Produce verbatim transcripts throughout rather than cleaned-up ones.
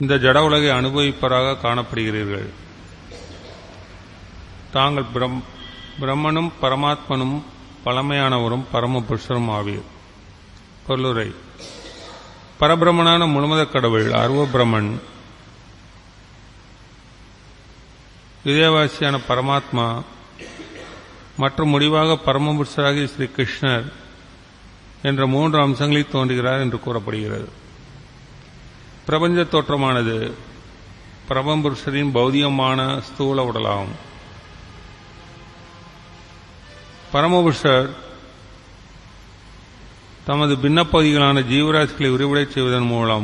இந்த ஜட உலகை அனுபவிப்பவராக காணப்படுகிறீர்கள். தாங்கள் பிரம்மனும் பரமாத்மனும் பழமையானவரும் பரம புருஷரும் ஆவீர். பொருளுரை: பரபிரமனான முழுமுதற் கடவுள் அருவ பிரம்மன், இதயவாசியான பரமாத்மா மற்றும் முடிவாக பரமபுருஷராகிய ஸ்ரீ கிருஷ்ணர் என்ற மூன்று அம்சங்களில் தோன்றுகிறார் என்று கூறப்படுகிறது. பிரபஞ்ச தோற்றமானது பரமபுருஷரின் பௌதிகமான ஸ்தூல உடலாகும். பரமபுருஷர் தமது பின்னப்பகுதிகளான ஜீவராசிகளை விரிவடைச் செய்வதன் மூலம்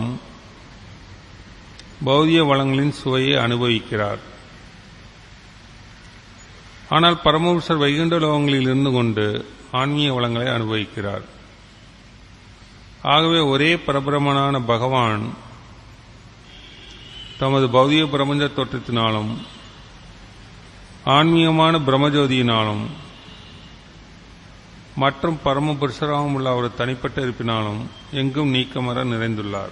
பௌதிக வளங்களின் சுவையை அனுபவிக்கிறார். ஆனால் பரமபுருஷர் வைகுண்ட லோகங்களில் இருந்து கொண்டு ஆன்மீக வளங்களை அனுபவிக்கிறார். ஆகவே ஒரே பரபிரமனான பகவான் தமது பௌதிக பிரபஞ்ச தோற்றத்தினாலும் ஆன்மீகமான பிரம்மஜோதியினாலும் மற்றும் பரமபுருஷராகவும் உள்ள ஒரு தனிப்பட்ட இருப்பினாலும் எங்கும் நீக்கமர நிறைந்துள்ளார்.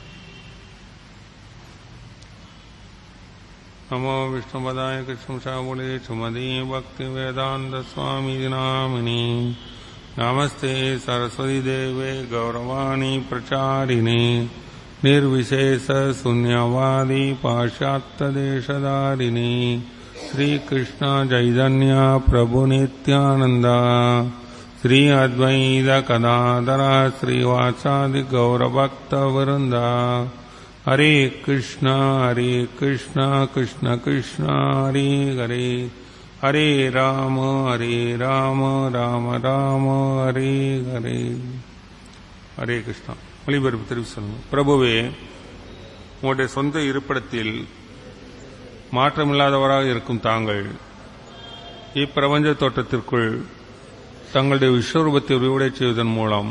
நமோ விஷ்ணுபதாய கிருஷ்ணசாபுலே சுமதி பக்தி வேதாந்த சுவாமி நாமினி நமஸ்தே சரஸ்வதி தேவே கௌரவாணி பிரச்சாரிணே निर्विशेष शून्यवादी पाश्चात्य देशधारिणी श्री कृष्ण चैतन्य प्रभु नित्यानंद श्री अद्वैत कदाधर श्रीवासादि गौरभक्त वृंद हरे कृष्ण हरे कृष्ण कृष्ण कृष्ण हरे हरे हरे राम हरे राम राम राम हरे हरे. हरे कृष्ण. ஒளிபரப்பு தெரிவி சொல்லுங்க. பிரபுவே, உங்களுடைய சொந்த இருப்பிடத்தில் மாற்றமில்லாதவராக இருக்கும் தாங்கள் இப்பிரபஞ்ச தோற்றத்திற்குள் தங்களுடைய விஸ்வரூபத்தை விரிவடைச் செய்வதன் மூலம்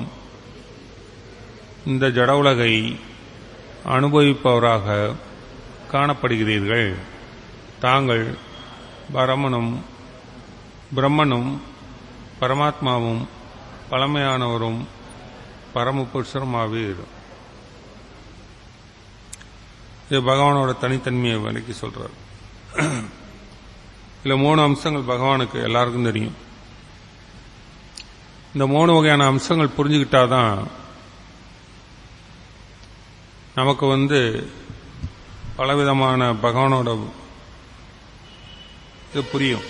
இந்த ஜட உலகை அனுபவிப்பவராக காணப்படுகிறீர்கள். தாங்கள் பரமனும் பிரம்மனும் பரமாத்மாவும் பழமையானவரும் பரமபுருஷரும் ஆவீர். இது பகவானோட தனித்தன்மையை விளக்கி சொல்றார். இதுல மூணு அம்சங்கள் பகவானுக்கு எல்லாருக்கும் தெரியும். இந்த மூணு வகையான அம்சங்கள் புரிஞ்சுக்கிட்டாதான் நமக்கு வந்து பலவிதமான பகவானோட இது புரியும்.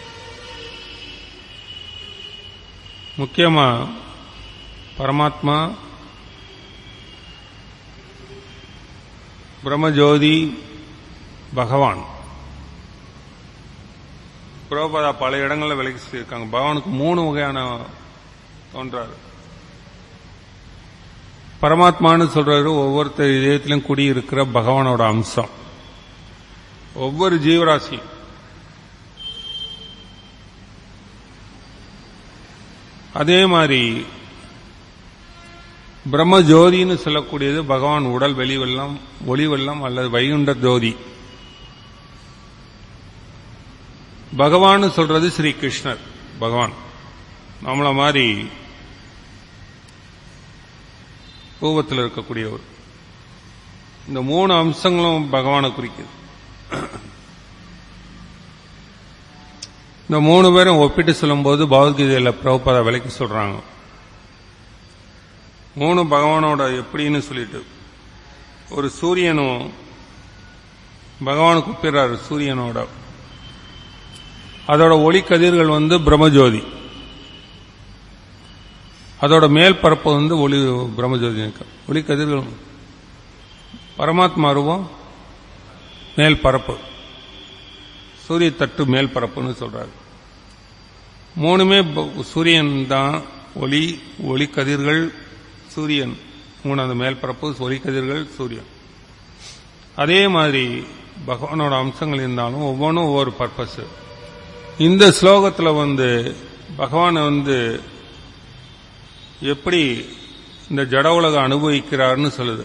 முக்கியமா பரமாத்மா, பிரம்மஜோதி, பகவான். பிரபுபாதா பல இடங்களில் விளக்கி சொல்லியிருக்காங்க. பகவானுக்கு மூணு வகையான தோன்றாரு. பரமாத்மான்னு சொல்றாரு ஒவ்வொருத்தர் இதயத்திலும் குடியிருக்கிற பகவானோட அம்சம். ஒவ்வொரு ஜீவராசி அதே மாதிரி பிரம்மஜோதின்னு சொல்லக்கூடியது பகவான் உடல் வெளி வெள்ளம், ஒளி வெள்ளம் அல்லது வைகுண்ட ஜோதி. பகவான் சொல்றது ஸ்ரீ கிருஷ்ணர். பகவான் நம்மள மாதிரி ரூபத்தில் இருக்கக்கூடியவர். இந்த மூணு அம்சங்களும் பகவானை குறிக்குது. இந்த மூணு பேரும் ஒப்பிட்டு சொல்லும்போது பகவத்கீதையில் பிரபுபாதா விளக்கி சொல்றாங்க. மூணு பகவானோட எப்படின்னு சொல்லிட்டு ஒரு சூரியனும் பகவானுக்கு ஒப்பிடுறாரு. சூரியனோட அதோட ஒளி கதிர்கள் வந்து பிரம்மஜோதி, அதோட மேல் பரப்பு வந்து ஒளி பிரம்மஜோதி. ஒளி கதிர்கள் பரமாத்மா ரூபம் மேல் பரப்பு, சூரிய தட்டு மேல் பரப்புன்னு சொல்றாரு. மூணுமே சூரியன் தான். ஒளி ஒளி கதிர்கள் சூரியன், மூணாவது மேல் பரப்பு ஒளி கதிர்கள் சூரியன். அதே மாதிரி பகவானோட அம்சங்கள் இருந்தாலும் ஒவ்வொன்றும் ஒவ்வொரு பர்பஸ். இந்த ஸ்லோகத்தில் வந்து பகவானை வந்து எப்படி இந்த ஜட உலக அனுபவிக்கிறார்னு சொல்லுது.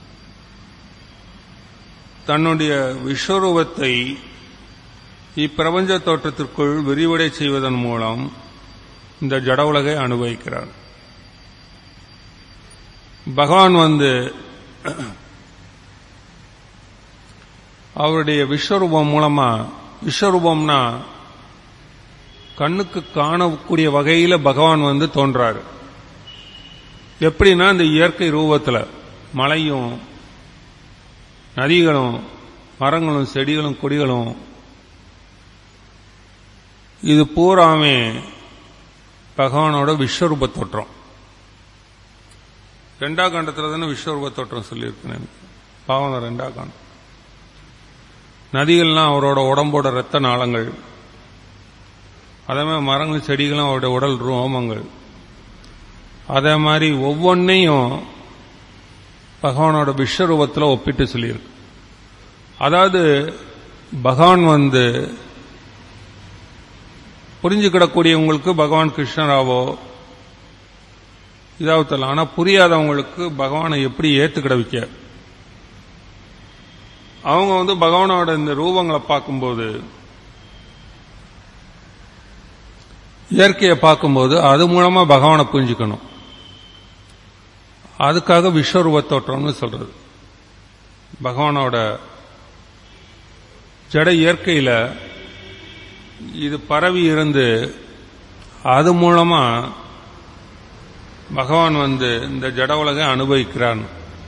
தன்னுடைய விஸ்வரூபத்தை இப்பிரபஞ்ச தோற்றத்திற்குள் விரிவடை செய்வதன் மூலம் இந்த ஜட உலகை அனுபவிக்கிறார். பகவான் வந்து அவருடைய விஸ்வரூபம் மூலமா, விஸ்வரூபம்னா கண்ணுக்கு காணக்கூடிய வகையில பகவான் வந்து தோன்றாரு. எப்படின்னா இந்த இயற்கை ரூபத்தில் மலையும் நதிகளும் மரங்களும் செடிகளும் கொடிகளும் இது பூராமே பகவானோட விஸ்வரூப தோற்றம். ரெண்டாம் காண்டத்தில் தானே விஸ்வரூப தோற்றம் சொல்லியிருக்கேன். பாவம் ரெண்டாம் காண்டம். நதிகள்லாம் அவரோட உடம்போட இரத்த நாளங்கள், அதே மாதிரி மரங்கள் செடிகளும் அவருடைய உடல் ரோமங்கள். அதே மாதிரி ஒவ்வொன்னையும் பகவானோட விஸ்வரூபத்தில் ஒப்பிட்டு சொல்லியிருக்கு. அதாவது பகவான் வந்து புரிஞ்சுக்கிடக்கூடியவங்களுக்கு பகவான் கிருஷ்ணராவோ இதாவது தெரியல. ஆனா புரியாதவங்களுக்கு பகவானை எப்படி ஏத்துக்கிட வைக்க, அவங்க வந்து பகவானோட இந்த ரூபங்களை பார்க்கும்போது, இயற்கையை பார்க்கும்போது அது மூலமா பகவானை புரிஞ்சுக்கணும். அதுக்காக விஸ்வரூப தோற்றம்னு சொல்றது. பகவானோட ஜட இயற்கையில இது பரவி இருந்து அது மூலமா பகவான் வந்து இந்த ஜட உலகை அனுபவிக்கிறான்.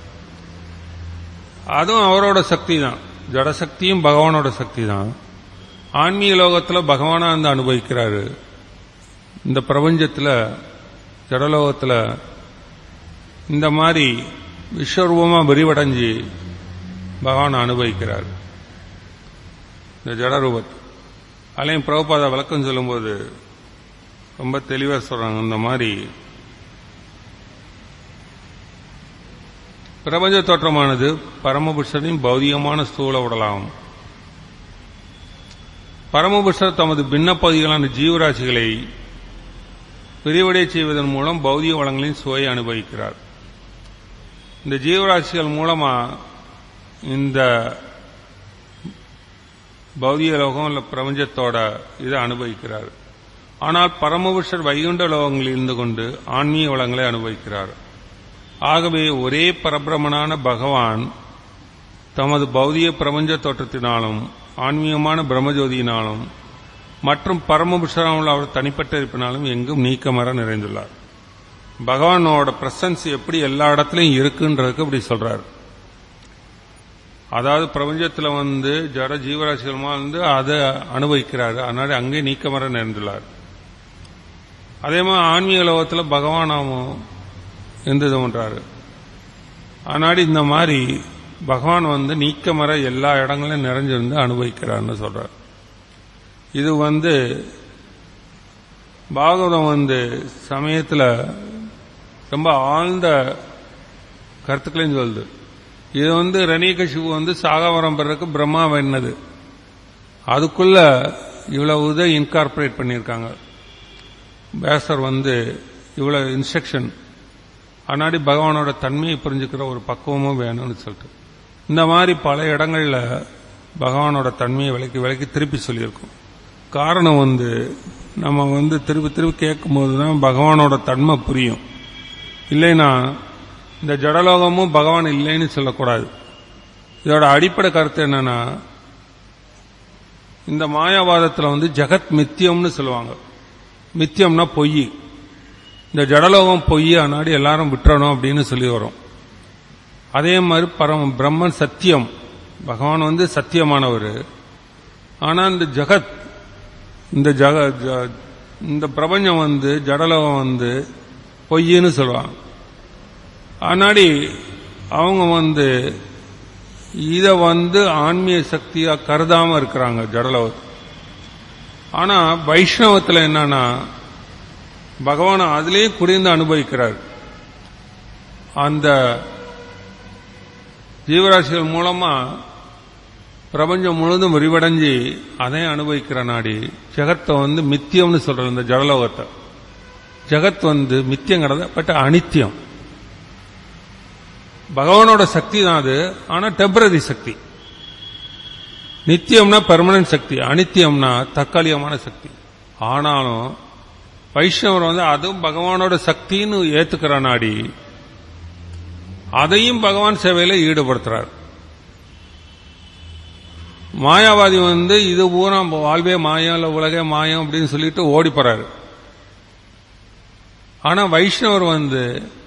அதுவும் அவரோட சக்தி தான். ஜடசக்தியும் பகவானோட சக்தி தான். ஆன்மீக லோகத்தில் பகவானா வந்து அனுபவிக்கிறாரு. இந்த பிரபஞ்சத்தில் ஜடலோகத்தில் இந்த மாதிரி விஸ்வரூபமா விரிவடைஞ்சு பகவான் அனுபவிக்கிறார் இந்த ஜடரூபத்தை. அலையும் பிரபுபாதா விளக்கம் சொல்லும்போது ரொம்ப தெளிவா சொல்றாங்க. இந்த மாதிரி பிரபஞ்ச தோற்றமானது பரமபுருஷரின் பௌதிகமான ஸ்தூல உடலாகும். பரமபுருஷர் தமது பின்ன பகுதிகளான ஜீவராசிகளை விரிவடை செய்வதன் மூலம் பௌதிக வளங்களின் சுவையை அனுபவிக்கிறார். இந்த ஜீவராசிகள் மூலமா இந்த பௌதிக லோகம் இல்ல பிரபஞ்சத்தோட இதை அனுபவிக்கிறார். ஆனால் பரமபுருஷர் வைகுண்ட லோகங்களில் இருந்து கொண்டு ஆன்மீக வளங்களை அனுபவிக்கிறார். ஆகவே ஒரே பரபிரமனான பகவான் தமது பௌதிக பிரபஞ்ச தோற்றத்தினாலும் ஆன்மீகமான பிரம்மஜோதியினாலும் மற்றும் பரமபுருஷரான அவர் தனிப்பட்ட இருப்பினாலும் எங்கும் நீக்கமர நிறைந்துள்ளார். பகவானோட பிரசன்ஸ் எப்படி எல்லா இடத்துலையும் இருக்குன்றதுக்கு அப்படி சொல்றார். அதாவது பிரபஞ்சத்தில் வந்து ஜட ஜீவராசிகளுமா வந்து அதை அனுபவிக்கிறாரு. அதனால அங்கே நீக்கமர நிறைந்துள்ளார். அதே மாதிரி ஆன்மீக லோகத்தில் பகவானாவும் எந்த இது பண்றாரு. அதனால இந்த மாதிரி பகவான் வந்து நீக்கமர எல்லா இடங்களையும் நிறைஞ்சிருந்து அனுபவிக்கிறார்னு சொல்றார். இது வந்து பாகவதம் வந்து சமயத்தில் ரொம்ப ஆழ்ந்த கருத்துக்களையும் சொல்லுது. இது வந்து ரணிகசிபு வந்து சாகாவரம் பெறக்கு பிரம்மா வேண்டது. அதுக்குள்ள இவ்வளவு இதை இன்கார்பரேட் பண்ணியிருக்காங்க. பேசர் வந்து இவ்வளவு இன்ஸ்ட்ரக்ஷன். அதனாடி பகவானோட தன்மையை புரிஞ்சுக்கிற ஒரு பக்குவமும் வேணும்னு சொல்லிட்டு இந்த மாதிரி பல இடங்கள்ல பகவானோட தன்மையை விலைக்கு விலைக்கு திருப்பி சொல்லியிருக்கோம். காரணம் வந்து நம்ம வந்து திருப்பி திருப்பி கேட்கும் போதுதான் பகவானோட தன்மை புரியும். இல்லைன்னா இந்த ஜடலோகமும் பகவான் இல்லைன்னு சொல்லக்கூடாது. இதோட அடிப்படை கருத்து என்னன்னா, இந்த மாயாவாதத்தில் வந்து ஜெகத் மித்தியம்னு சொல்லுவாங்க. மித்தியம்னா பொய். இந்த ஜடலோகம் பொய், அதனாடி எல்லாரும் விட்டுறணும் அப்படின்னு சொல்லி வரும். அதே மாதிரி பரம பிரம்மன் சத்தியம். பகவான் வந்து சத்தியமானவர். ஆனா இந்த ஜகத் இந்த ஜக இந்த பிரபஞ்சம் வந்து ஜடலோகம் வந்து பொய்ன்னு சொல்லுவாங்க. ஆனாடி அவங்க வந்து இதை வந்து ஆன்மீக சக்தியா கருதாம இருக்கிறாங்க ஜடலோகத்தை. ஆனா வைஷ்ணவத்தில் என்னன்னா பகவான் அதிலே குறைந்து அனுபவிக்கிறார். அந்த ஜீவராசிகள் மூலமா பிரபஞ்சம் முழுவதும் விரிவடைஞ்சி அதை அனுபவிக்கிற நாடி ஜெகத்தை வந்து மித்தியம்னு சொல்றது. இந்த ஜடலோகத்தை ஜெகத் வந்து மித்தியம் கிடையாது, பட் அனித்தியம். பகவானோட சக்தி தான் அது. ஆனா டெம்பரரி சக்தி. நித்தியம்னா பெர்மனன்ட் சக்தி, அனித்தியம்னா தற்காலிகமான சக்தி. ஆனாலும் வைஷ்ணவர் வந்து அதுவும் பகவானோட சக்தின்னு ஏத்துக்கிற நாடி அதையும் பகவான் சேவையில ஈடுபடுத்துறார். மாயாவாதி வந்து இது பூரா வாழ்வே மாயம் இல்ல உலகே மாயம் அப்படின்னு சொல்லிட்டு ஓடி போறாரு. ஆனா வைஷ்ணவர் வந்து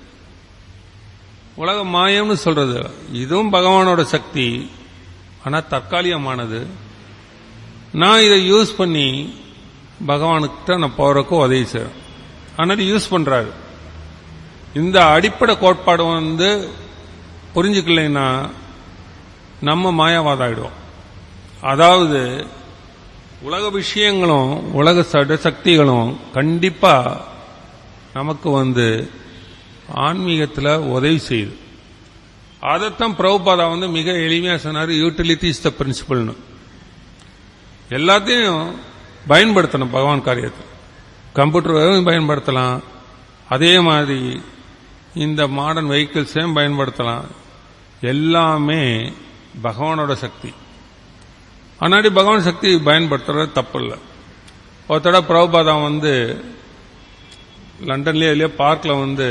உலக மாயம்னு சொல்றது இதுவும் பகவானோட சக்தி, ஆனா தற்காலிகமானது. நான் இதை யூஸ் பண்ணி பகவானுக்கிட்ட நான் போறதுக்கு உதவி செய்றேன். ஆனால் யூஸ் பண்றாரு. இந்த அடிப்படை கோட்பாடு வந்து புரிஞ்சுக்கலைன்னா நம்ம மாயாவாதம் ஆயிடுவோம். அதாவது உலக விஷயங்களும் உலக சக்திகளும் கண்டிப்பா நமக்கு வந்து ஆன்மீகத்தில் உதவி செய்யுது. அதைத்தான் பிரபுபாதா வந்து மிக எளிமையா சொன்னார், யூட்டிலிட்டி இஸ் த பிரின்சிபல்னு. எல்லாத்தையும் பயன்படுத்தணும் பகவான் காரியத்தில். கம்ப்யூட்டர் பயன்படுத்தலாம், அதே மாதிரி இந்த மாடர்ன் வெஹிக்கிள்ஸையும் பயன்படுத்தலாம். எல்லாமே பகவானோட சக்தி. ஆனாடி பகவான் சக்தி பயன்படுத்துறது தப்பு இல்லை. ஒருத்தட பிரபுபாதா வந்து லண்டன்லயே இல்லையா பார்க்ல வந்து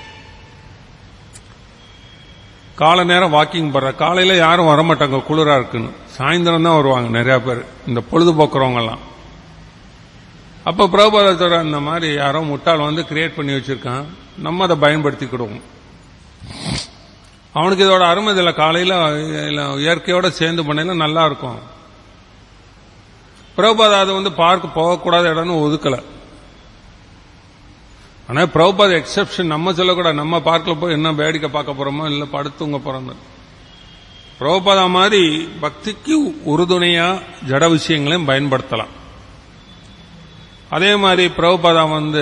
காலை நேரம் வாக்கிங் போற. காலையில யாரும் வரமாட்டாங்க, குளிரா இருக்குன்னு. சாயந்தரம் தான் வருவாங்க நிறைய பேர், இந்த பொழுதுபோக்குறவங்க எல்லாம். அப்ப பிரபுபாதத்தோட இந்த மாதிரி யாரோ முட்டாள் வந்து கிரியேட் பண்ணி வச்சிருக்கான், நம்ம அதை பயன்படுத்திக்கிடுவோம். அவனுக்கு இதோட அருமை இதில் காலையில இயற்கையோட சேர்ந்து பண்ணல நல்லா இருக்கும். பிரபுபாதா அதை வந்து பார்க்க போகக்கூடாத இடம்னு ஒதுக்கல. ஆனா பிரபுபாத எக்ஸெப்ஷன் நம்ம சொல்லக்கூடாது. நம்ம பார்க்கல போய் என்ன வேடிக்கை பார்க்க போறோமோ இல்ல படுத்துங்க போறோம். பிரபுபாதா மாதிரி பக்திக்கு உறுதுணையா ஜட விஷயங்களையும் பயன்படுத்தலாம். அதே மாதிரி பிரபுபாதா வந்து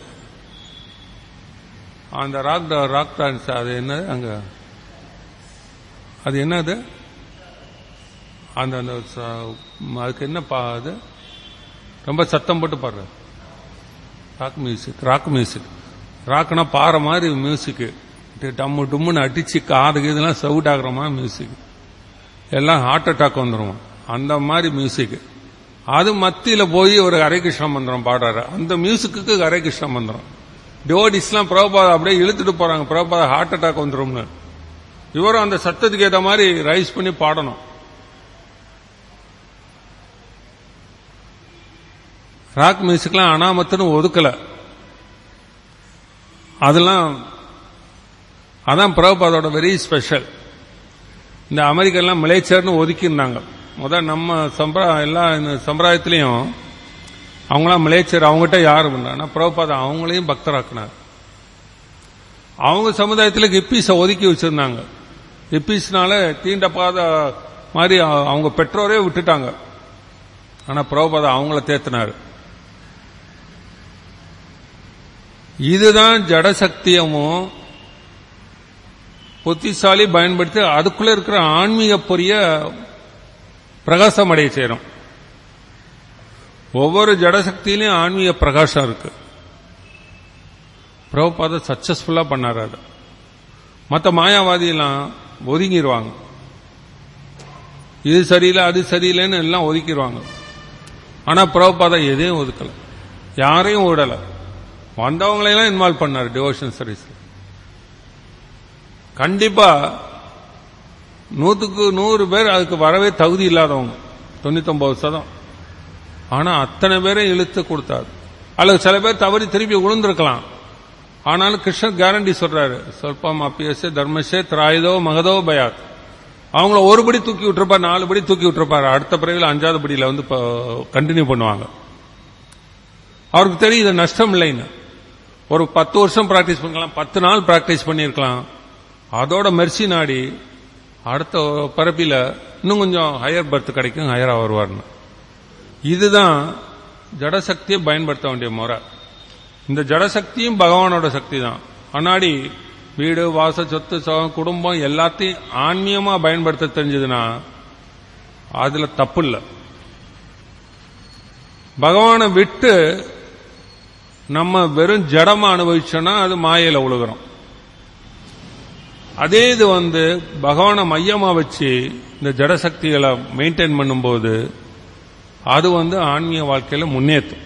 அந்த ராக் ராக் டான்ஸ் அது என்ன அங்க அது என்னது அந்த அதுக்கு என்ன அது ரொம்ப சத்தம் போட்டு பாடுற ராக் மியூசிக். ராக் மியூசிக் ராக்னா பாறை மாதிரி மியூசிக், டம்மு டும்முன்னு அடிச்சு காதுக்கு இதெல்லாம் சவுட் ஆகுற மாதிரி மியூசிக், எல்லாம் ஹார்ட் அட்டாக் வந்துடும் அந்த மாதிரி மியூசிக். அது மத்தியில போய் ஒரு ஹரே கிருஷ்ண மந்திரம் பாடுறாரு. அந்த மியூசிக்கு ஹரே கிருஷ்ண மந்திரம் டிவோடிஸ்லாம் பிரபுபாதா அப்படியே இழுத்துட்டு போறாங்க. பிரபுபாதா ஹார்ட் அட்டாக் வந்துரும்னு. இவரும் அந்த சத்தத்துக்கு ஏற்ற மாதிரி ரைஸ் பண்ணி பாடணும். ராக் மியூசிக்லாம் அனாமத்துன்னு ஒதுக்கல. அதெல்லாம் அதான் பிரபுபாதோட வெரி ஸ்பெஷல். இந்த அமெரிக்கெல்லாம் மிலேச்சர்னு ஒதுக்கியிருந்தாங்க. முதல் நம்ம சம்பிரதாயம் எல்லா சம்பிரதாயத்திலையும் அவங்களாம் மிலேச்சர், அவங்ககிட்ட யாரும் இல்லை. ஆனால் பிரபுபாதா அவங்களையும் பக்தராக்கினார். அவங்க சமுதாயத்தில் ஹிப்பீஸை ஒதுக்கி வச்சிருந்தாங்க. ஹிப்பீஸ்னால தீண்டப்பாத மாதிரி அவங்க பெற்றோரே விட்டுட்டாங்க. ஆனா பிரபுபாதா அவங்கள தேத்தினார். இதுதான் ஜடசக்தியமும் புத்திசாலி பயன்படுத்தி அதுக்குள்ள இருக்கிற ஆன்மீக பொரிய பிரகாசம் அடைய செய்யறோம். ஒவ்வொரு ஜடசக்தியிலையும் ஆன்மீக பிரகாசம் இருக்கு. பிரபுபாதா சக்சஸ்ஃபுல்லா பண்ணாரு. அது மற்ற மாயாவாதியெல்லாம் ஒதுங்கிடுவாங்க. இது சரியில்லை அது சரியில்லைன்னு எல்லாம் ஒதுக்கிடுவாங்க. ஆனா பிரபுபாதா எதையும் ஒதுக்கல, யாரையும் விடல. வந்தவங்களையெல்லாம் இன்வால்வ் பண்ணார் டிவோஷன் சர்வீஸ். கண்டிப்பா நூத்துக்கு நூறு பேர் அதுக்கு வரவே தகுதி இல்லாதவங்க, தொண்ணூத்தி ஒன்பது சதம். ஆனா அத்தனை பேரை இழுத்து கொடுத்தாரு. அல்லது சில பேர் தவறி திருப்பி விழுந்திருக்கலாம். ஆனாலும் கிருஷ்ணர் கேரண்டி சொல்றாரு, சொல்பம் அப்பியசே தர்மசே திராயுதோ மகதோ பயாத். அவங்கள ஒரு படி தூக்கி விட்டுருப்பார், நாலு படி தூக்கி விட்டுருப்பாரு. அடுத்த பிறகு அஞ்சாவது படியில வந்து கண்டினியூ பண்ணுவாங்க. அவருக்கு தெரியும் இது நஷ்டம் இல்லைன்னு. ஒரு பத்து வருஷம் பிராக்டிஸ் பண்ணலாம், பத்து நாள் பிராக்டிஸ் பண்ணிருக்கலாம். அதோட மெர்சி நாடி அடுத்த பரப்பில இன்னும் கொஞ்சம் ஹையர் பர்த் கிடைக்கும், ஹையரா வருவார்னு. இதுதான் ஜடசக்தியை பயன்படுத்த வேண்டிய முறை. இந்த ஜடசக்தியும் பகவானோட சக்தி தான். அன்னாடி வீடு வாச சொத்து குடும்பம் எல்லாத்தையும் ஆன்மீகமா பயன்படுத்த தெரிஞ்சதுன்னா அதுல தப்பு இல்லை. பகவானை விட்டு நம்ம வெறும் ஜடமா அனுபவிச்சோம்னா அது மாயையில உழுகிறோம். அதே இது வந்து பகவானை மையமா வச்சு இந்த ஜடசக்திகளை மெயின்டைன் பண்ணும்போது அது வந்து ஆன்மீக வாழ்க்கையில முன்னேற்றும்.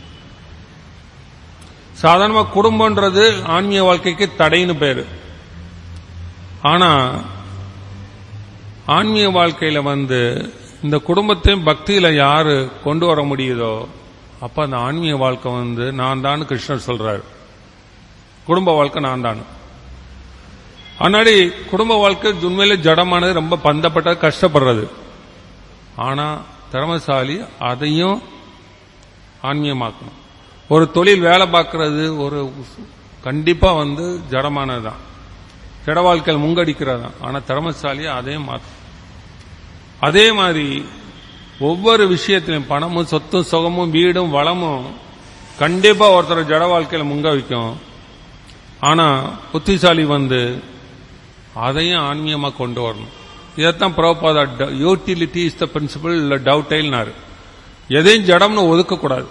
சாதாரணமா குடும்பம்ன்றது ஆன்மீக வாழ்க்கைக்கு தடைன்னு பேரு. ஆனா ஆன்மீக வாழ்க்கையில வந்து இந்த குடும்பத்தையும் பக்தியில யாரு கொண்டு வர முடியுதோ அப்ப அந்த ஆன்மீக வாழ்க்கை வந்து நான் தான் கிருஷ்ணர் சொல்றாரு. குடும்ப வாழ்க்கை நான் தான். ஆனாடி குடும்ப வாழ்க்கை உண்மையிலே ஜடமானது, ரொம்ப பந்தப்பட்ட கஷ்டப்படுறது. ஆனா திறமசாலி அதையும் ஆன்மீகமாக்கணும். ஒரு தொழில் வேலை பார்க்கறது ஒரு கண்டிப்பா வந்து ஜடமானதுதான், ஜட வாழ்க்கையில் முங்கடிக்கிறது தான். ஆனா திறமசாலி அதையும் மாற்றும். அதே மாதிரி ஒவ்வொரு விஷயத்திலும் பணமும் சொத்தும் சுகமும் வீடும் வளமும் கண்டிப்பா ஒருத்தர் ஜட வாழ்க்கையில முங்க வைக்கும். ஆனா புத்திசாலி வந்து அதையும் ஆன்மீகமா கொண்டு வரணும். இதைத்தான் Prabhupada utility is the principle இல்ல டவுட்டைல்னாரு. எதையும் ஜடம்னு ஒதுக்கக்கூடாது.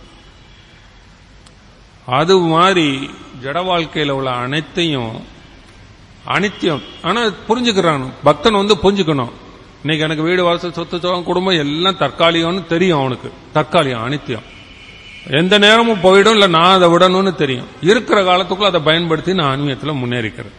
அது மாதிரி ஜட வாழ்க்கையில் உள்ள அனைத்தையும் அனித்தியம். ஆனா புரிஞ்சுக்கிறான் பக்தன் வந்து புரிஞ்சுக்கணும். இன்னைக்கு எனக்கு வீடு வாசல் சொத்து சோகம் குடும்பம் எல்லாம் தற்காலிகம்னு தெரியும். அவனுக்கு தற்காலிகம் அனித்தியம், எந்த நேரமும் போயிடும், இல்ல நான் அதை விடணும்னு தெரியும். இருக்கிற காலத்துக்குள்ள அதை பயன்படுத்தி நான் ஆன்மீகத்தில் முன்னேறிக்கிறேன்.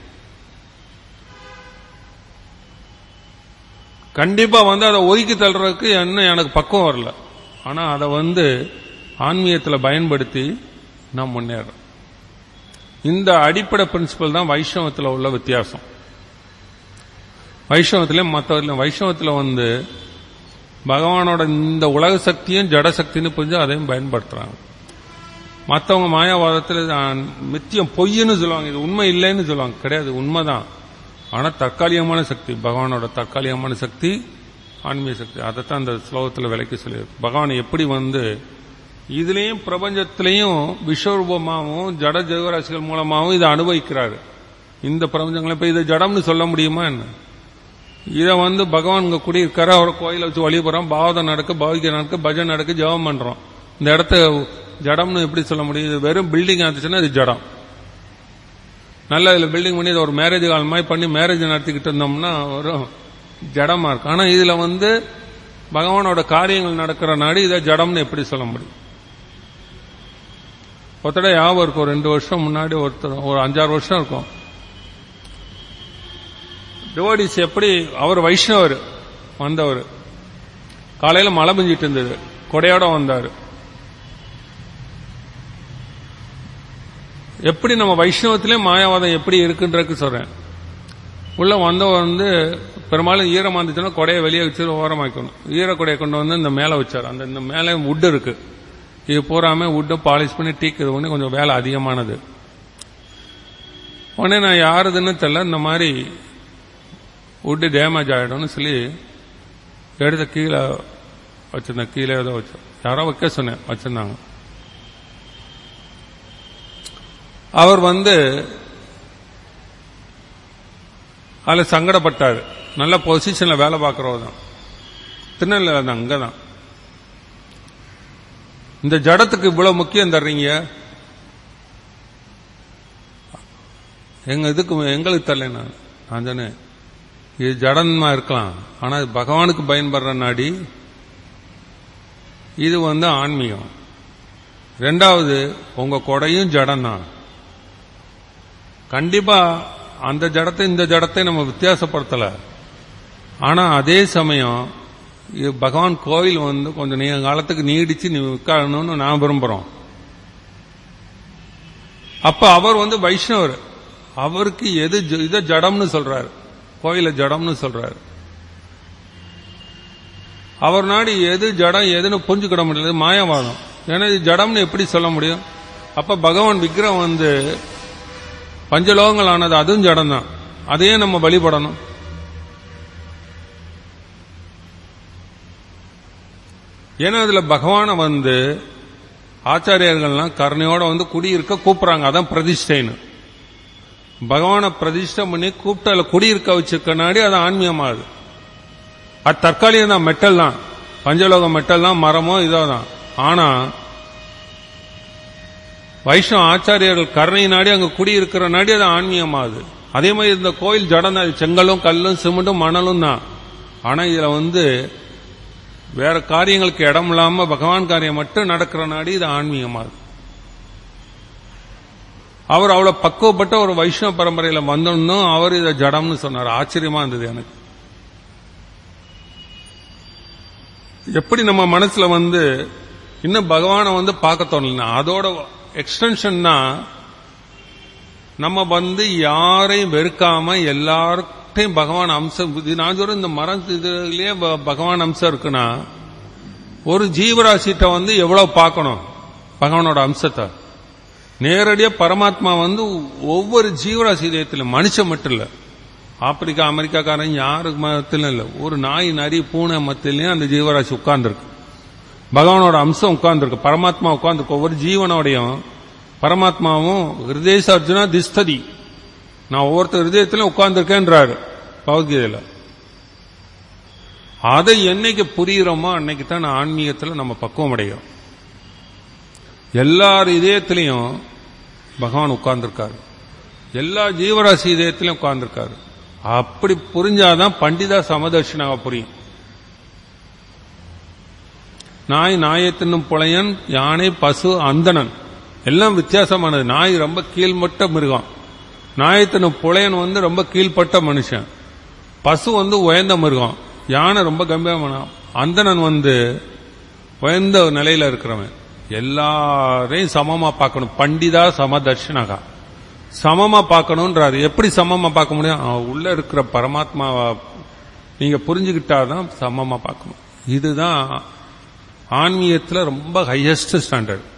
கண்டிப்பா வந்து அதை ஒதுக்கி தள்ளுறதுக்கு என்ன எனக்கு பக்குவம் வரல. ஆனா அதை வந்து ஆன்மீகத்தில் பயன்படுத்தி நான் முன்னேறேன். இந்த அடிப்படை பிரின்சிபல் தான் வைஷ்ணவத்தில் உள்ள வித்தியாசம். வைஷ்ணவத்திலையும் மற்றவர்களும் வைஷ்ணவத்தில் வந்து பகவானோட இந்த உலக சக்தியும் ஜட சக்தின்னு புரிஞ்சு அதையும் பயன்படுத்துறாங்க. மற்றவங்க மாயாவாதத்தில் மித்தியம் பொய்ன்னு சொல்லுவாங்க, இது உண்மை இல்லைன்னு சொல்லுவாங்க. கிடையாது, உண்மைதான். ஆனா தற்காலிகமான சக்தி, பகவானோட தற்காலிகமான சக்தி ஆன்மீக சக்தி. அதைத்தான் அந்த ஸ்லோகத்தில் விலைக்கு சொல்லியிருக்கு. பகவான் எப்படி வந்து இதுலயும் பிரபஞ்சத்திலையும் விஸ்வரூபமாகவும் ஜட ஜீவராசிகள் மூலமாகவும் இதை அனுபவிக்கிறாரு. இந்த பிரபஞ்சங்களை இப்ப இதை ஜடம்னு சொல்ல முடியுமா என்ன? இதை வந்து பகவான் இங்க குடியிருக்காரு, அவரை கோயில வச்சு வழிபடுறோம், பாவதம் நடக்கு, பாவிக்க நடக்கு, பஜன் நடக்கு, ஜெபம் பண்றோம். இந்த இடத்த ஜடம்னு எப்படி சொல்ல முடியும்? இது வெறும் பில்டிங் ஆச்சுன்னா இது ஜடம். நல்ல இதுல பில்டிங் பண்ணி இதை ஒரு மேரேஜ் கால் மாதிரி பண்ணி மேரேஜ் நடத்திக்கிட்டு இருந்தோம்னா ஒரு ஜடமா இருக்கு. ஆனா இதுல வந்து பகவானோட காரியங்கள் நடக்கிற நாடு இதை ஜடம்னு எப்படி சொல்ல முடியும்? ஒருத்தட யாவும் இருக்கும், ஒரு ரெண்டு வருஷம் முன்னாடி ஒருத்தர் ஒரு அஞ்சாறு வருஷம் இருக்கும். டிவோடிஸ் எப்படி, அவர் வைஷ்ணவர் வந்தவர், காலையில மழை பெஞ்சிட்டு இருந்தது, கொடையோட வந்தாரு. எப்படி நம்ம வைஷ்ணவத்திலே மாயாவாதம் எப்படி இருக்குன்றதுக்கு சொல்றேன். உள்ள வந்தவர் வந்து பெரும்பாலும் ஈரமா இருந்துச்சுன்னா கொடையை வெளியே வச்சு ஓரமாக்கணும். ஈர கொடையை கொண்டு வந்து இந்த மேல வச்சார். அந்த இந்த மேலே வுட் இருக்கு, இது பூராமே வுட்டு பாலிஷ் பண்ணி டீக்குது ஒண்ணு கொஞ்சம் வேலை அதிகமானது. உடனே நான் யாருதுன்னு தெரியல, இந்த மாதிரி வுட்டு டேமேஜ் ஆயிடும்னு சொல்லி எடுத்த கீழே வச்சிருந்தேன். கீழே ஏதோ வச்சோம், யாரோ வைக்க சொன்னேன், வச்சிருந்தாங்க. அவர் வந்து அதுல சங்கடப்பட்டாரு. நல்ல பொசிஷன்ல வேலை பார்க்கிறவர் தான், திருநெல்வேலி தான், அங்கதான். இந்த ஜடத்துக்கு இவ்வளவு முக்கியம் தர்றீங்க, எங்க இதுக்கு எங்களுக்கு தரல. நான் சொன்னேன், இது ஜடமா இருக்கலாம், ஆனா இது பகவானுக்கு பயன்படுற நாடி, இது வந்து ஆன்மீகம். ரெண்டாவது, உங்க கொடையும் ஜடம் தான். கண்டிப்பா அந்த ஜடத்தை இந்த ஜடத்தை நம்ம வித்தியாசப்படுத்தல. ஆனா அதே சமயம் பகவான் கோவில் வந்து கொஞ்சம் நீண்ட காலத்துக்கு நீடிச்சு நீ உட்காரணும்னு நான் விரும்புறோம். அப்ப அவர் வந்து வைஷ்ணவர், அவருக்கு எது இதை ஜடம்னு சொல்றாரு, கோயில ஜடம்னு சொல்றாரு. அவர் நாடி எது ஜடம் எதுன்னு புரிஞ்சுக்கிட முடியல, மாயவாதம். ஏன்னா இது ஜடம்னு எப்படி சொல்ல முடியும்? அப்ப பகவான் விக்கிரகம் வந்து பஞ்சலோகங்கள் ஆனது, அதுவும் ஜடம் தான், அதையே நம்ம வழிபடணும். ஏன்னா அதுல பகவான வந்து ஆச்சாரியர்கள்லாம் கருணையோட வந்து குடியிருக்க கூப்பிடுறாங்க, அதான் பிரதிஷ்டைன்னு. பகவான பிரதிஷ்டை பண்ணி கூப்பிட்டு அதுல குடியிருக்க வச்சிருக்கனாடி அது ஆன்மீகமாகுது. அது தற்காலிகம் தான், மெட்டல் தான், பஞ்சலோக மெட்டல் தான், மரமோ இதோ தான். ஆனா வைஷ்ணவ ஆச்சாரியர்கள் கருணை நாடி அங்க குடியிருக்கிற நாடி அது ஆன்மீகமாகுது. அதே மாதிரி இந்த கோயில் ஜடம் தான், செங்கலும் கல்லும் சிமெண்ட்டும் மணலும் தான். ஆனா இதுல வந்து வேற காரியங்களுக்கு இடம் இல்லாம பகவான் காரியம் மட்டும் நடக்கிற நாடி இது ஆன்மீகமாகுது. அவர் அவ்வளவு பக்குவப்பட்ட ஒரு வைஷ்ணவ பரம்பரையில வந்தோன்னும் அவர் இதை ஜடம்னு சொன்னார். ஆச்சரியமா இருந்தது எனக்கு. எப்படி நம்ம மனசுல வந்து இன்னும் பகவானை வந்து பார்க்க தோணல, அதோட எக்ஸ்டென்ஷன் தான் நம்ம வந்து யாரையும் வெறுக்காம எல்லார்ட்டையும் பகவான் அம்சம். நான் சொல்றேன், இந்த மரம் இதுலயே பகவான் அம்சம் இருக்குன்னா ஒரு ஜீவராசிட்ட வந்து எவ்வளவு பார்க்கணும் பகவானோட அம்சத்தை. நேரடியா பரமாத்மா வந்து ஒவ்வொரு ஜீவராசி இதயத்திலும், மனுஷன் மட்டும் இல்ல, ஆப்பிரிக்கா அமெரிக்காக்காரன் யாருக்கு மத்தியிலும் இல்ல, ஒரு நாய் நரி பூனை மத்தியிலையும் அந்த ஜீவராசி உட்கார்ந்துருக்கு. பகவானோட அம்சம் உட்கார்ந்துருக்கு, பரமாத்மா உட்கார்ந்துருக்கு. ஒவ்வொரு ஜீவனோடையும் பரமாத்மாவும் ஹிருதேச அர்ஜுனா திஸ்ததி, நான் ஒவ்வொருத்தர் ஹிருதயத்திலும் உட்கார்ந்துருக்கேன்றாரு பகவத்கீதையில. அதை என்னைக்கு புரியுறோமோ அன்னைக்கு தான் ஆன்மீகத்தில் நம்ம பக்குவம் அடைகிறோம். எல்லார் இதயத்திலையும் பகவான் உட்கார்ந்துருக்காரு, எல்லா ஜீவராசி இதயத்திலையும் உட்கார்ந்துருக்காரு. அப்படி புரிஞ்சாதான் பண்டிதா சமதர்ஷனாக புரியும். நாய் நாயத்தினும் புலையன், யானை பசு அந்தணன் எல்லாம் வித்தியாசமானது. நாய் ரொம்ப கீழ்மட்ட மிருகம், நாயத்தினும் புலையன் வந்து ரொம்ப கீழ்பட்ட மனுஷன், பசு வந்து உயர்ந்த மிருகம், யானை ரொம்ப கம்பீரமான, அந்தணன் வந்து உயர்ந்த நிலையில இருக்கிறவன். எல்லாரையும் சமமா பார்க்கணும். பண்டிதா சமதர்ஷனகா, சமமா பார்க்கணும்ன்றாரு. எப்படி சமமா பார்க்க முடியும்? உள்ள இருக்கிற பரமாத்மாவை நீங்க புரிஞ்சுக்கிட்டாதான் சமமா பார்க்கணும். இதுதான் ஆன்மீகத்தில் ரொம்ப ஹையஸ்ட் ஸ்டாண்டர்ட்.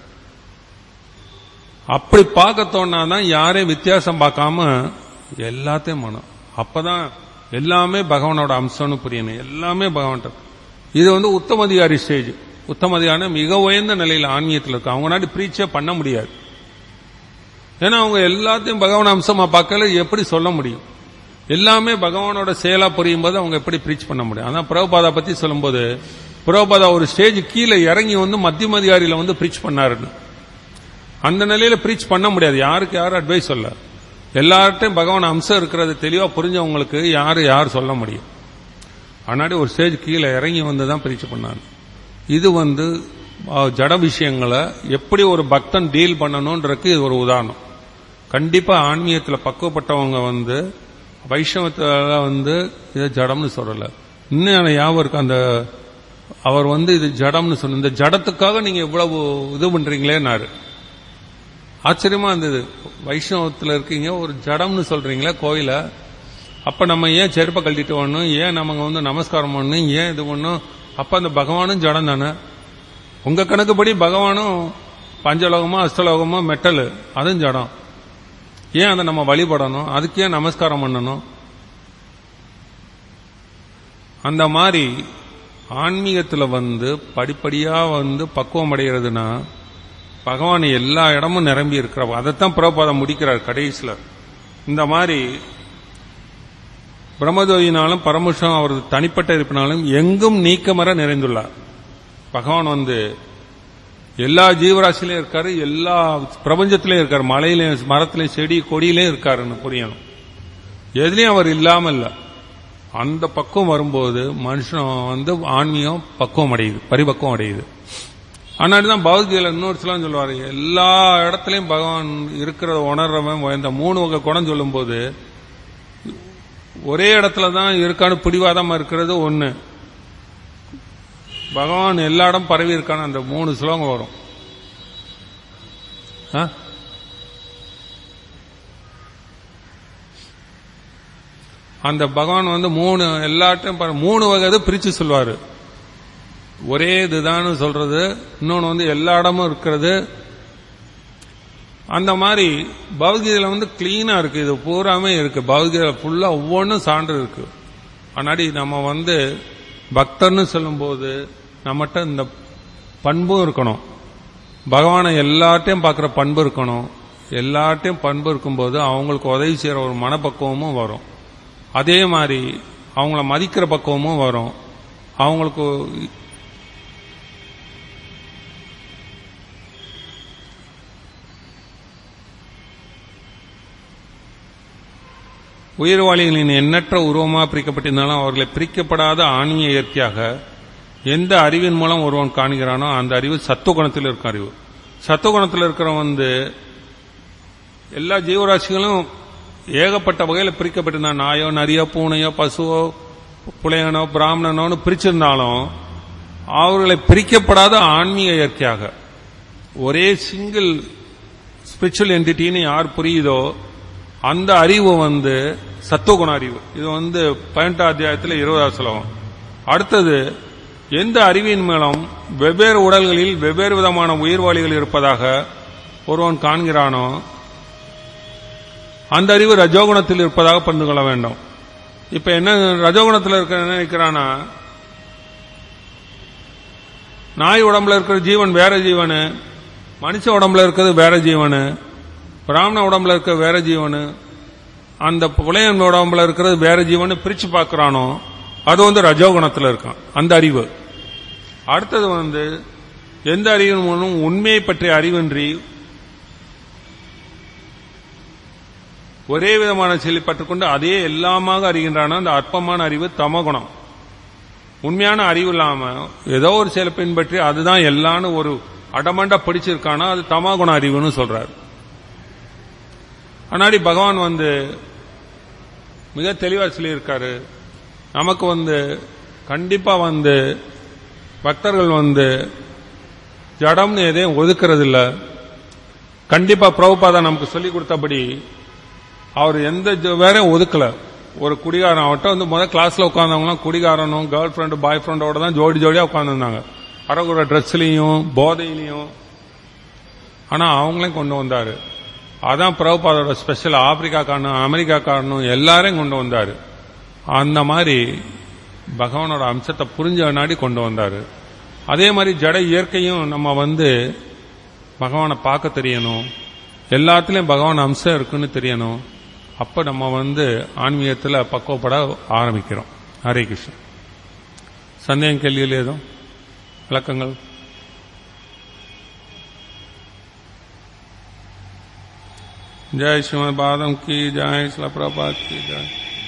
அப்படி பார்க்க தோணாதான் யாரையும் வித்தியாசம் பார்க்காம எல்லாத்தையும் மனம். அப்பதான் எல்லாமே பகவானோட அம்சம்னு புரியணும், எல்லாமே பகவான். இது வந்து உத்தமதிகாரி ஸ்டேஜ். உத்தமதிகாரி மிக உயர்ந்த நிலையில் ஆன்மீகத்தில் இருக்கு. அவங்க நாடி பிரீச்சே பண்ண முடியாது. ஏன்னா அவங்க எல்லாத்தையும் பகவான் அம்சமா பார்க்கல, எப்படி சொல்ல முடியும்? எல்லாமே பகவானோட செயலா புரியும் போது அவங்க எப்படி பிரீச் பண்ண முடியும்? அதான் பிரபுபாதா பத்தி சொல்லும் போது, பிரபுபாதா ஒரு ஸ்டேஜ் கீழே இறங்கி வந்து மத்தியம அதிகாரியில வந்து பிரீச் பண்ணாருன்னு. அந்த நிலையில பிரீச் பண்ண முடியாது. யாருக்கு யாரும் அட்வைஸ் சொல்ல, எல்லார்ட்டையும் பகவான் அம்சம் இருக்கிறது தெளிவா புரிஞ்சவங்களுக்கு யாரு யார் சொல்ல முடியும். ஆனாடி ஒரு ஸ்டேஜ் கீழே இறங்கி வந்துதான் பிரீச் பண்ணாரு. இது வந்து ஜட விஷயங்களை எப்படி ஒரு பக்தன் டீல் பண்ணணும்ன்றதுக்கு இது ஒரு உதாரணம். கண்டிப்பா ஆன்மீகத்தில் பக்குவப்பட்டவங்க வந்து வைஷ்ணவத்துல வந்து இதை ஜடம்னு சொல்லல. இன்னும் ஞாபகம் இருக்கு, அந்த அவர் வந்து இது ஜடம்னு சொன்ன, இந்த ஜடத்துக்காக நீங்க இவ்வளவு இது பண்றீங்களேன்னாரு. ஆச்சரியமா இருந்தது. வைஷ்ணவத்தில் இருக்கீங்க, ஒரு ஜடம்னு சொல்றீங்களா கோயில, அப்ப நம்ம ஏன் செருப்பை கழட்டிட்டு வரணும், ஏன் நம்ம வந்து நமஸ்காரம் பண்ணணும், ஏன் இது பண்ணணும்? அப்ப அந்த பகவானும் ஜடம் தானே. உங்க கணக்குப்படி பகவானும் பஞ்சலோகமோ அஷ்டலோகமோ மெட்டல், அதுவும் ஜடம். ஏன் அதை நம்ம வழிபடணும்? அதுக்கு ஏன் நமஸ்காரம் பண்ணணும்? அந்த மாதிரி ஆன்மீகத்தில் வந்து படிப்படியா வந்து பக்குவம் அடைகிறதுனா பகவான் எல்லா இடமும் நிரம்பி இருக்கிற, அதைத்தான் பிரபுபாதம் முடிக்கிறார் கடைசியில். இந்த மாதிரி பிரம்மஜோதினாலும் பரமேஸ்வரன் அவரது தனிப்பட்ட இருப்பினாலும் எங்கும் நீக்கமர நிறைந்துள்ளார். பகவான் வந்து எல்லா ஜீவராசிலையும் இருக்காரு, எல்லா பிரபஞ்சத்திலையும் இருக்காரு, மலையிலையும் மரத்திலையும் செடி கொடியிலையும் இருக்காருன்னு புரியணும். எதுலையும் அவர் இல்லாமல் இல்ல. அந்த பக்குவம் வரும்போது மனுஷன் வந்து ஆன்மீகம் பக்குவம் அடையுது, பரிபக்குவம் அடையுது. அதனாலதான் பகவத்கீதையில இன்னொரு சிலம் சொல்லுவாரு, எல்லா இடத்துலயும் பகவான் இருக்கிறத உணர்றவன் இந்த மூணு வகை குணம் சொல்லும் போது ஒரே இடத்துலதான் இருக்கான்னு பிடிவாதமா இருக்கிறது ஒண்ணு, பகவான் எல்லா இடம் பரவி இருக்கான்னு அந்த மூணு ஸ்லோகம் வரும். அந்த பகவான் வந்து மூணு எல்லாட்டையும் மூணு வகை பிரிச்சு சொல்வாரு. ஒரே இதுதான் சொல்றது, இன்னொன்னு வந்து எல்லா இடமும் இருக்கிறது. அந்த மாதிரி பகவத்கீதையில வந்து கிளீனா இருக்கு, இது பூராமே இருக்கு. பகவத்கீதை ஃபுல்லா ஒவ்வொன்றும் சான்று இருக்கு. ஆனாடி நம்ம வந்து பக்தர்னு சொல்லும் போது நம்மகிட்ட இந்த பண்பும் இருக்கணும், பகவானை எல்லாட்டையும் பார்க்கிற பண்பு இருக்கணும். எல்லாட்டையும் பண்பு இருக்கும்போது அவங்களுக்கு உதவி செய்யற ஒரு மனப்பக்குவமும் வரும். அதே மாதிரி அவங்கள மதிக்கிற பக்குவமும் வரும். அவங்களுக்கு உயிர்வாளிகளின் எண்ணற்ற உருவமாக பிரிக்கப்பட்டிருந்தாலும் அவர்களை பிரிக்கப்படாத ஆன்மீக இயற்கையாக எந்த அறிவின் மூலம் ஒருவன் காண்கிறானோ அந்த அறிவு சத்துவகுணத்தில் இருக்கும் அறிவு. சத்துவகுணத்தில் இருக்கிறவன் வந்து எல்லா ஜீவராசிகளும் ஏகப்பட்ட வகையில் பிரிக்கப்பட்டிருந்தா, நாயோ நரியோ பூனையோ பசுவோ புலையனோ பிராமணனோன்னு பிரிச்சிருந்தாலும் அவர்களை பிரிக்கப்படாத ஆன்மீக இயற்கையாக ஒரே சிங்கிள் ஸ்பிரிச்சுவல் என்டிட்டின்னு யார் புரியுதோ அந்த அறிவு வந்து சத்துவகுண அறிவு. இது வந்து பதினெட்டாம் அத்தியாயத்தில் இருபதாவது ஸ்லோகம். அடுத்தது, எந்த அறிவின் மூலம் வெவ்வேறு உடல்களில் வெவ்வேறு விதமான உயிர்வாளிகள் இருப்பதாக ஒருவன் காண்கிறானோ அந்த அறிவு ரஜோகுணத்தில் இருப்பதாக புரிந்து கொள்ள வேண்டும். இப்ப என்ன ரஜோகுணத்தில் இருக்க நினைக்கிறானா, நாய் உடம்புல இருக்கிற ஜீவன் வேற ஜீவனு, மனுஷ உடம்புல இருக்கிறது வேற ஜீவனு, பிராமண உடம்புல இருக்கிற வேற ஜீவனு, அந்த புலையன் உடம்புல இருக்கிறது வேற ஜீவனு பிரிச்சு பார்க்கிறானோ அது வந்து ரஜோகுணத்தில் இருக்கான் அந்த அறிவு. அடுத்தது வந்து எந்த அறிவின் மூலம் உண்மையை பற்றிய அறிவின்றி ஒரே விதமான செயல்பட்டுக் கொண்டு அதே எல்லாமாக அறிகின்றான அந்த அற்பமான அறிவு தமகுணம். உண்மையான அறிவு இல்லாம ஏதோ ஒரு செயலை பின்பற்றி அதுதான் எல்லான்னு ஒரு அடமண்டா பிடிச்சிருக்கானா அது தமகுண அறிவுன்னு சொல்றாரு. ஆனாடி பகவான் வந்து மிக தெளிவா சொல்லியிருக்காரு, நமக்கு வந்து கண்டிப்பா வந்து பக்தர்கள் வந்து ஜடம்னு எதையும் ஒதுக்கிறது இல்ல. கண்டிப்பா பிரபுபாதா நமக்கு சொல்லிக் கொடுத்தபடி அவர் எந்த வேறையும் ஒதுக்கல. ஒரு குடிகாரன் அவட்ட வந்து முதல் கிளாஸ்ல உட்கார்ந்தவங்களாம் குடிகாரனும் கேர்ள் ஃபிரெண்டு பாய் ஃபிரெண்டோட தான் ஜோடி ஜோடியா உட்கார்ந்துருந்தாங்க, அறகுற ட்ரெஸ்லயும் போதையிலையும். ஆனா அவங்களையும் கொண்டு வந்தாரு. அதான் பிரபுபாதோட ஸ்பெஷல். ஆப்பிரிக்காக்காரனும் அமெரிக்காக்காரனும் எல்லாரையும் கொண்டு வந்தாரு. அந்த மாதிரி பகவானோட அம்சத்தை புரிஞ்ச நாடி கொண்டு வந்தாரு. அதே மாதிரி ஜட இயற்கையும் நம்ம வந்து பகவானை பார்க்க தெரியணும், எல்லாத்துலயும் பகவான் அம்சம் இருக்குன்னு தெரியணும். அப்ப நம்ம வந்து ஆன்மீகத்தில் பக்குவப்பட ஆரம்பிக்கிறோம். ஹரே கிருஷ்ணன். சந்தேகம் கேள்வியில் ஏதோ விளக்கங்கள்? जय श्रीमद् भागवतम की जय, श्रील प्रभुपाद की जय.